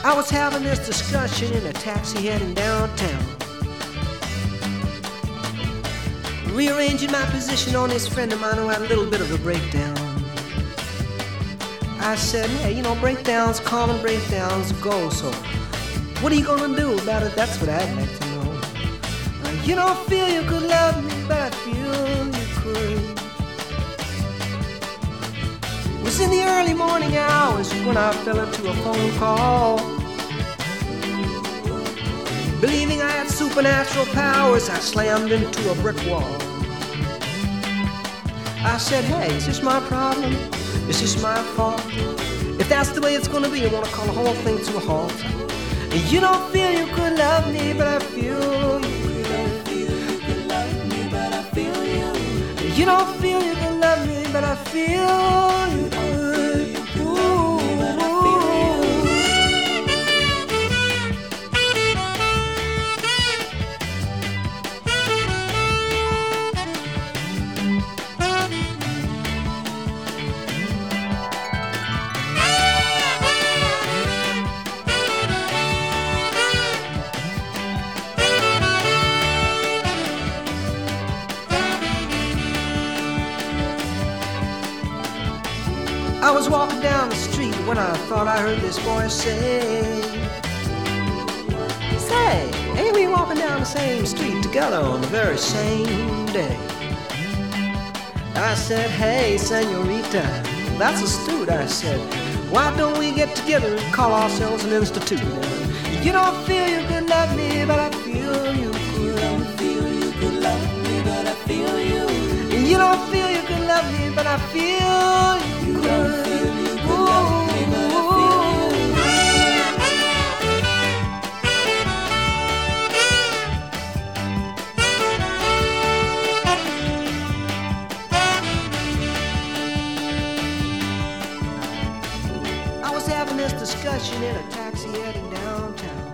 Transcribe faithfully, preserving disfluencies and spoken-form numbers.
I was having this discussion in a taxi heading downtown, rearranging my position on this friend of mine who had a little bit of a breakdown. I said, hey, you know, breakdowns, common breakdowns go, so what are you gonna do about it? That's what I'd like to know. Uh, you don't feel you could love me, but I feel you could. It was in the early morning hours when I fell into a phone call. Believing I had supernatural powers, I slammed into a brick wall. I said, hey, is this my problem? Is this my fault? If that's the way it's gonna be, I wanna call the whole thing to a halt. And you don't feel you could love me, but I feel you could. You don't feel you could love me, but I feel you could. Ooh. I was walking down the street when I thought I heard this voice say, say, ain't we walking down the same street together on the very same day? I said, hey, senorita, that's astute. I said, why don't we get together and call ourselves an institute? You don't feel you could love me, but I feel you could. You don't feel you could love me, but I feel you. You don't feel you could love me, but I feel you. You don't feel you could love me, but I feel I was having this discussion in a taxi heading downtown,